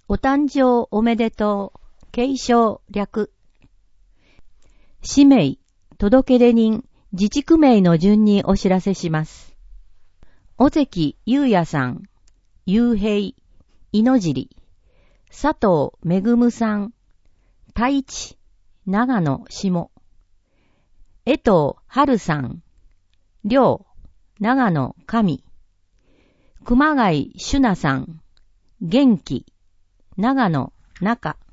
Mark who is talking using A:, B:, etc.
A: お誕生おめでとう。継承略。氏名、届出人、自治区名の順にお知らせします。尾関優也さん、雄平、猪尻、佐藤めぐむさん、太一、長野下、江藤春さん、良、長野上、熊谷朱奈さん、元気、長野中、